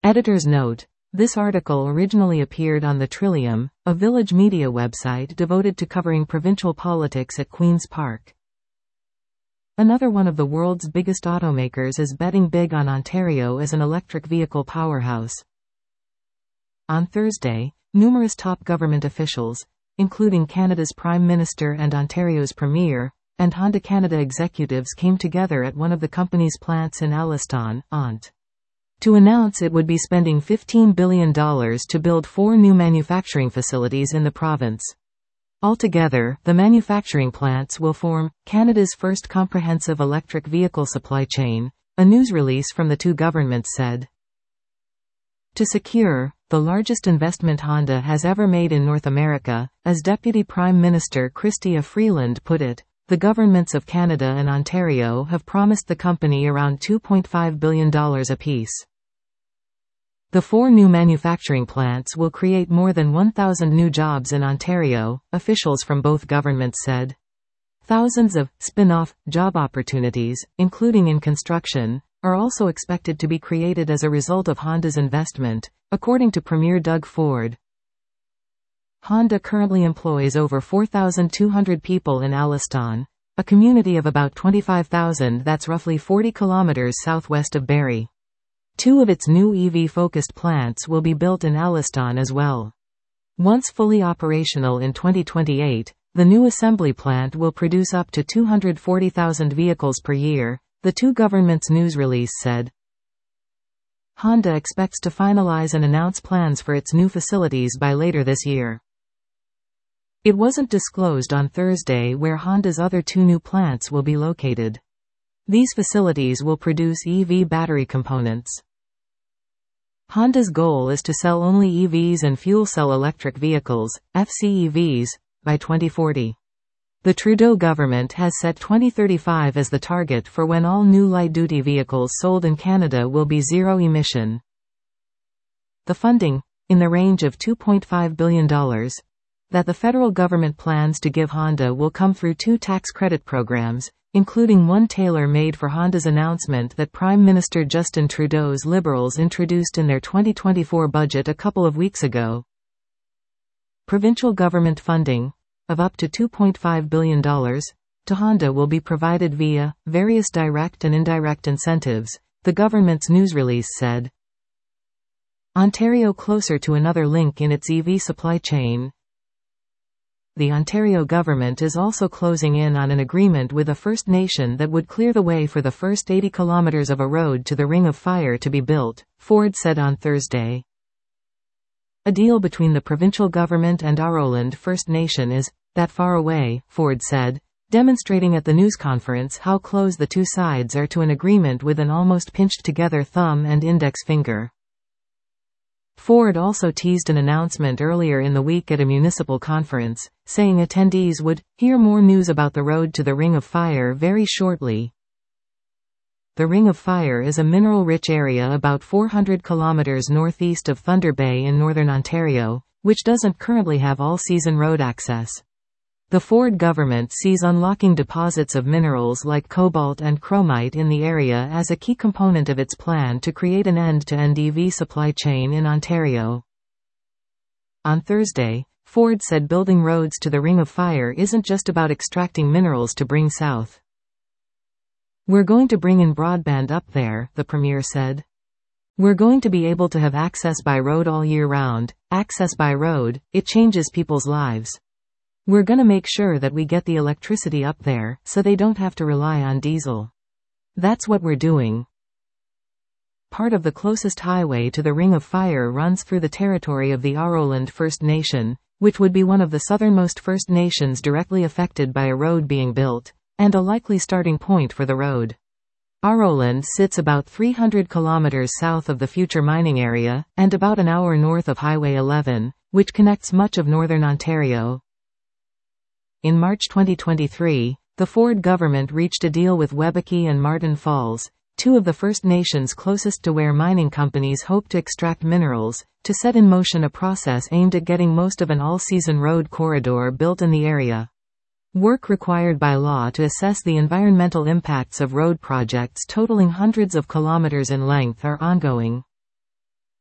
Editor's note: this article originally appeared on The Trillium, a village media website devoted to covering provincial politics at Queen's Park. Another one of the world's biggest automakers is betting big on Ontario as an electric vehicle powerhouse. On Thursday, numerous top government officials, including Canada's Prime Minister and Ontario's Premier, and Honda Canada executives came together at one of the company's plants in Alliston, Ont. to announce it would be spending $15 billion to build 4 new manufacturing facilities in the province. Altogether, the manufacturing plants will form Canada's first comprehensive electric vehicle supply chain, a news release from the two governments said. To secure the largest investment Honda has ever made in North America, as Deputy Prime Minister Chrystia Freeland put it, the governments of Canada and Ontario have promised the company around $2.5 billion apiece. The 4 new manufacturing plants will create more than 1,000 new jobs in Ontario, officials from both governments said. Thousands of spin-off job opportunities, including in construction, are also expected to be created as a result of Honda's investment, according to Premier Doug Ford. Honda currently employs over 4,200 people in Alliston, a community of about 25,000 that's roughly 40 kilometers southwest of Barrie. 2 of its new EV-focused plants will be built in Alliston as well. Once fully operational in 2028, the new assembly plant will produce up to 240,000 vehicles per year, the two governments' news release said. Honda expects to finalize and announce plans for its new facilities by later this year. It wasn't disclosed on Thursday where Honda's other 2 new plants will be located. These facilities will produce EV battery components. Honda's goal is to sell only EVs and fuel cell electric vehicles, FCEVs, by 2040. The Trudeau government has set 2035 as the target for when all new light-duty vehicles sold in Canada will be zero-emission. The funding, in the range of $2.5 billion, that the federal government plans to give Honda will come through 2 tax credit programs, including one tailor-made for Honda's announcement that Prime Minister Justin Trudeau's Liberals introduced in their 2024 budget a couple of weeks ago. Provincial government funding, of up to $2.5 billion, to Honda will be provided via various direct and indirect incentives, the government's news release said. Ontario closer to another link in its EV supply chain. The Ontario government is also closing in on an agreement with a First Nation that would clear the way for the first 80 kilometers of a road to the Ring of Fire to be built, Ford said on Thursday. A deal between the provincial government and Aroland First Nation is that far away, Ford said, demonstrating at the news conference how close the two sides are to an agreement with an almost pinched-together thumb and index finger. Ford also teased an announcement earlier in the week at a municipal conference, saying attendees would hear more news about the road to the Ring of Fire very shortly. The Ring of Fire is a mineral-rich area about 400 kilometers northeast of Thunder Bay in northern Ontario, which doesn't currently have all-season road access. The Ford government sees unlocking deposits of minerals like cobalt and chromite in the area as a key component of its plan to create an end-to-end EV supply chain in Ontario. On Thursday, Ford said building roads to the Ring of Fire isn't just about extracting minerals to bring south. We're going to bring in broadband up there, the Premier said. We're going to be able to have access by road all year round. Access by road, it changes people's lives. We're gonna make sure that we get the electricity up there, so they don't have to rely on diesel. That's what we're doing. Part of the closest highway to the Ring of Fire runs through the territory of the Aroland First Nation, which would be one of the southernmost First Nations directly affected by a road being built, and a likely starting point for the road. Aroland sits about 300 kilometers south of the future mining area, and about an hour north of Highway 11, which connects much of northern Ontario. In March 2023, the Ford government reached a deal with Webeki and Martin Falls, 2 of the First Nations closest to where mining companies hope to extract minerals, to set in motion a process aimed at getting most of an all-season road corridor built in the area. Work required by law to assess the environmental impacts of road projects totaling hundreds of kilometers in length are ongoing.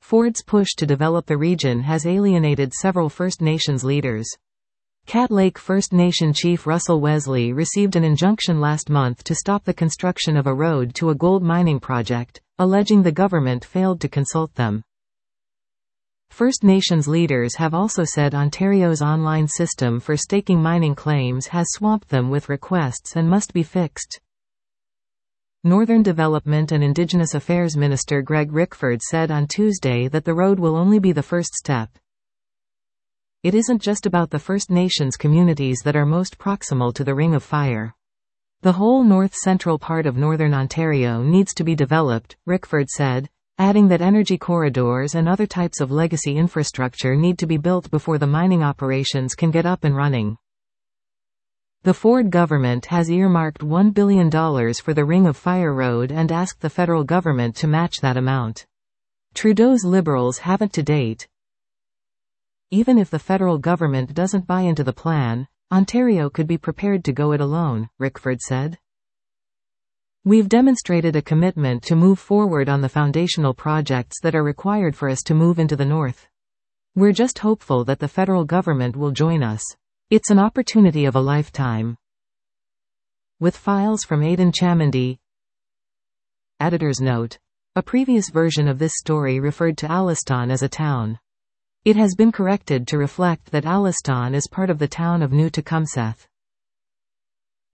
Ford's push to develop the region has alienated several First Nations leaders. Cat Lake First Nation Chief Russell Wesley received an injunction last month to stop the construction of a road to a gold mining project, alleging the government failed to consult them. First Nations leaders have also said Ontario's online system for staking mining claims has swamped them with requests and must be fixed. Northern Development and Indigenous Affairs Minister Greg Rickford said on Tuesday that the road will only be the first step. It isn't just about the First Nations communities that are most proximal to the Ring of Fire. The whole north-central part of northern Ontario needs to be developed, Rickford said, adding that energy corridors and other types of legacy infrastructure need to be built before the mining operations can get up and running. The Ford government has earmarked $1 billion for the Ring of Fire road and asked the federal government to match that amount. Trudeau's Liberals haven't to date. Even if the federal government doesn't buy into the plan, Ontario could be prepared to go it alone, Rickford said. We've demonstrated a commitment to move forward on the foundational projects that are required for us to move into the north. We're just hopeful that the federal government will join us. It's an opportunity of a lifetime. With files from Aidan Chamandy. Editor's note. A previous version of this story referred to Alliston as a town. It has been corrected to reflect that Alliston is part of the town of New Tecumseth.